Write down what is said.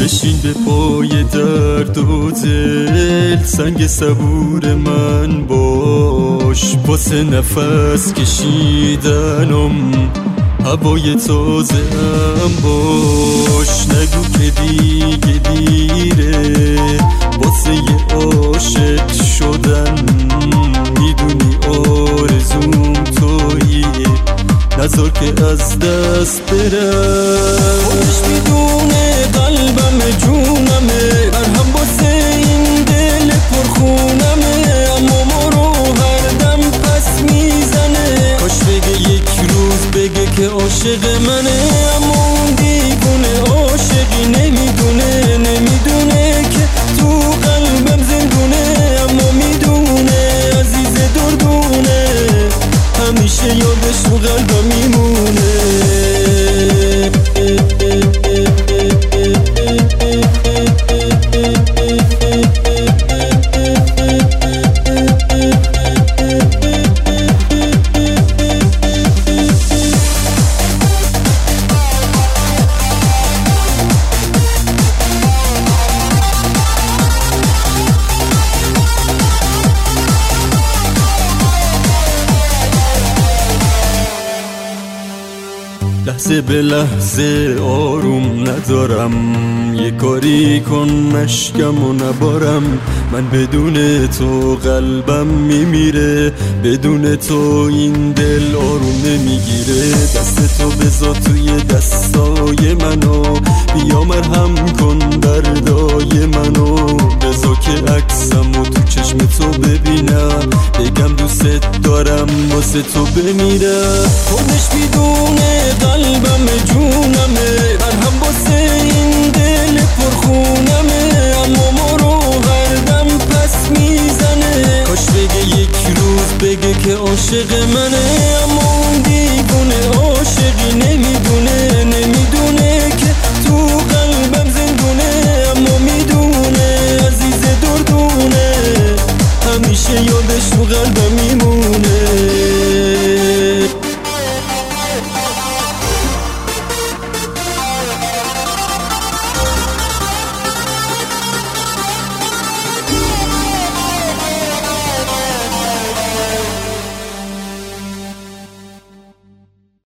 بشین به پای درد و دل، سنگ صبور من باش، واسه نفس کشیدنم هوای تازه هم باش. نگو که دیگه دیره واسه یه عاشق شدن، میدونی آرزوم تویی، نذار که از دست برم. خودش میدونه قلبم جونمه، مرهم واسه این دل پرخونمه، اما ما رو هر دم پس میزنه. کاش بگه یک روز بگه که عاشق منه، اما اون دیوونه عاشقی نمیدونه، نمیدونه که تو قلبم زندونه، اما میدونه عزیز دردونه، همیشه یادش تو قلبم میمونه. لحظه به لحظه آروم ندارم، یه کاری کن مشکم و نبارم. من بدون تو قلبم میمیره، بدون تو این دل آروم نمیگیره. دست تو بذار توی دستای منو، بیا مرهم کن دردای منو، بذار که عکسمو تو چشم تو ببینم، بگم دوست دارم واسه تو بمیرم. خودش میدونه قلبم جونمه، مرهم واسه این دل پرخونمه، اما ما رو هر دم پس میزنه. کاش بگه یک روز بگه که عاشق منه، اما اون دیوونه عاشقی نمیدونه، نمیدونه که تو قلبم زندونه، اما میدونه عزیز دردونه، همیشه یادش تو قلبم